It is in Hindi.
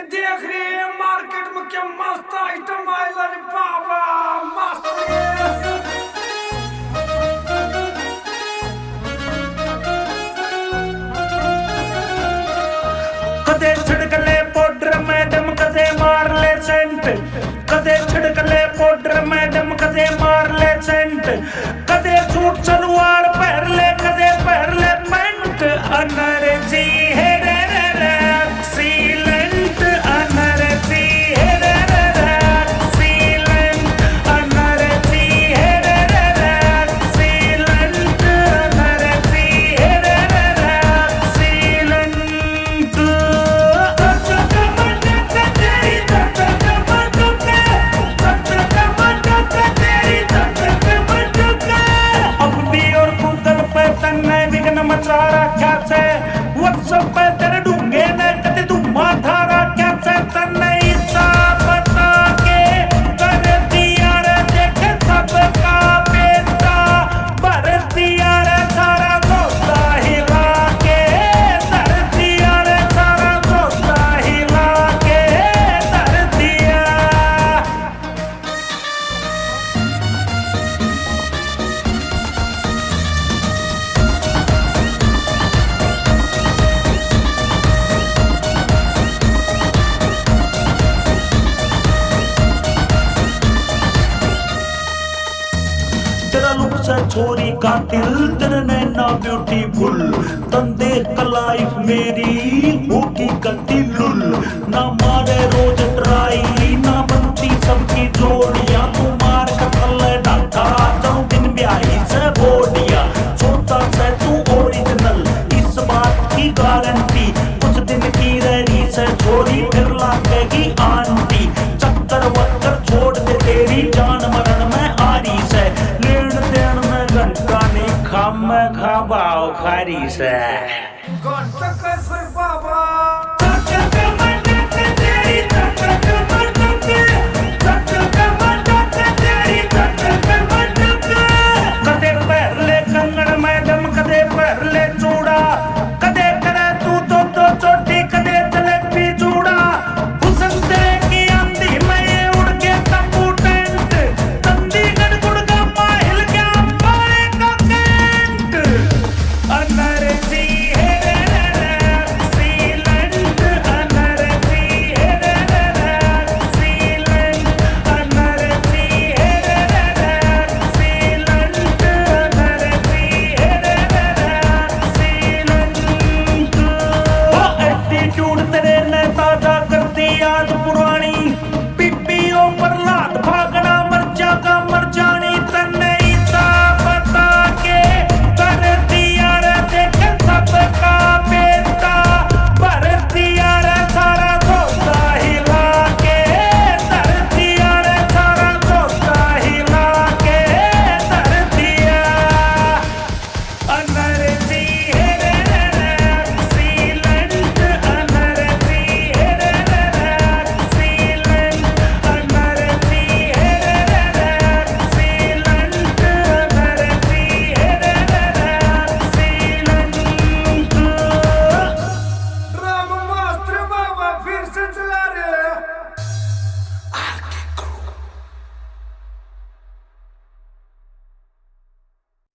देख रहे हैं मार्केट में क्या मस्त आइटम आएगा रे बाबा मस्त कदे छिड़कले पाउडर मैडम कदे मार ले सेंट कदे छिड़कले पाउडर मैडम कदे मार ले सेंट कदे सूट सलवार पहन ले कदे पहन ले पैंट अनर्जी है रे रे रे एक्सीलेंट अनर्जी है रे रे रे एक्सीलेंट अनर्जी है रे रे रे एक्सीलेंट अनर्जी है रे रे रे एक्सीलेंट मचारा क्या से व्हाट्सएप पे तेरे डूंगे ने कते तू माथा क्या से तन्ने इसा बता के कर दिया रे देख सबका बेटा भर दिया रे सारा सोता हिला के धर दिया रे सारा सोता हिला के धर दिया तेरा लुक से छोरी का दिल तेरे नैना ब्यूटीफुल तन देख का लाइफ मेरी होगी गति लुल ना मारे रोज ट्राई ना बनती सबकी जोड़ियां तू मार का थल्ले डाका जाऊं दिन ब्याही से बोडिया छोटा से तू ओरिजिनल इस बात की गारंटी कुछ दिन की रही से छोरी फिर लागेगी आंटी चक्कर वक्कर छोड़ दे तेरी जान मरण में आरी से लेन देन में घंटा नहीं खाम खाबाओ खारी से घंटा कैसे बाबा कदे पैर ले कंगन मैडम कदे पैर ले चूड़ा कदे करे तू तो चोटी कदे जलेबी चूड़ा हुसन तेरे की आंधी में उड़ के तंबू टेंट चंडीगढ़ गुड़गांव हिल गया अंबाले का कैंट अनर्जी है रे रे रे एक्सीलेंट अनर्जी है रे रे रे एक्सीलेंट अनर्जी है रे रे रे एक्सीलेंट अनर्जी है रे रे रे एक्सीलेंट वो एटीट्यूड तेरे ने ताजा कर दी याद पुरानी पीपीओ पर लात भागना मर्जा का